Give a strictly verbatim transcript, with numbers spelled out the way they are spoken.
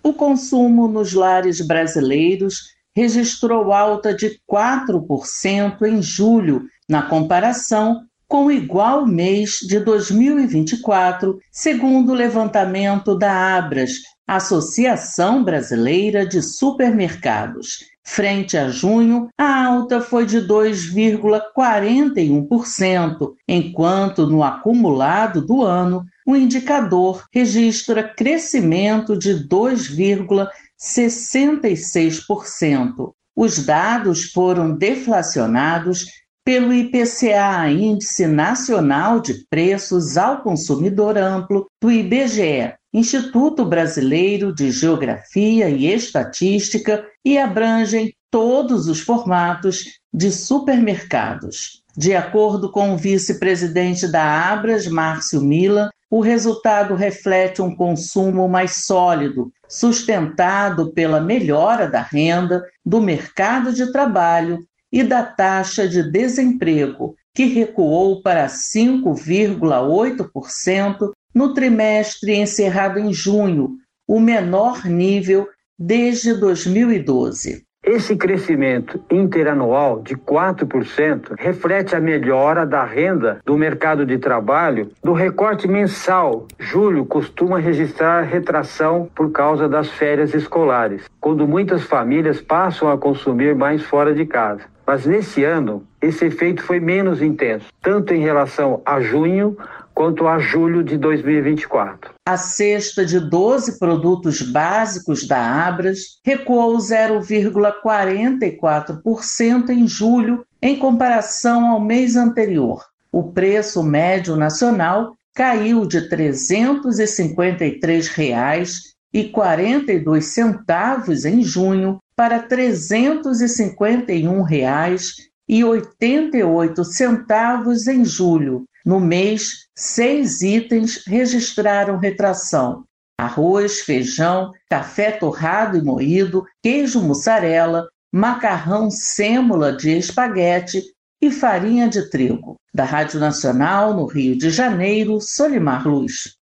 O consumo nos lares brasileiros registrou alta de quatro por cento em julho, na comparação com o igual mês de dois mil e vinte e quatro, segundo o levantamento da Abras, Associação Brasileira de Supermercados. Frente a junho, a alta foi de dois vírgula quarenta e um por cento, enquanto no acumulado do ano, o indicador registra crescimento de dois vírgula sessenta e seis por cento. Os dados foram deflacionados pelo I P C A, Índice Nacional de Preços ao Consumidor Amplo, do I B G E, Instituto Brasileiro de Geografia e Estatística, e abrangem todos os formatos de supermercados. De acordo com o vice-presidente da Abras, Márcio Milan, o resultado reflete um consumo mais sólido, sustentado pela melhora da renda, do mercado de trabalho e da taxa de desemprego, que recuou para cinco vírgula oito por cento no trimestre encerrado em junho, o menor nível desde dois mil e doze. Esse crescimento interanual de quatro por cento reflete a melhora da renda do mercado de trabalho do recorte mensal. Julho costuma registrar retração por causa das férias escolares, quando muitas famílias passam a consumir mais fora de casa. Mas nesse ano, esse efeito foi menos intenso, tanto em relação a junho quanto a julho de dois mil e vinte e quatro. A cesta de doze produtos básicos da Abras recuou zero vírgula quarenta e quatro por cento em julho, em comparação ao mês anterior. O preço médio nacional caiu de trezentos e cinquenta e três reais e quarenta e dois centavos em junho para trezentos e cinquenta e um reais e oitenta e oito centavos em julho. No mês, seis itens registraram retração: arroz, feijão, café torrado e moído, queijo mussarela, macarrão sêmula de espaguete e farinha de trigo. Da Rádio Nacional, no Rio de Janeiro, Solimar Luz.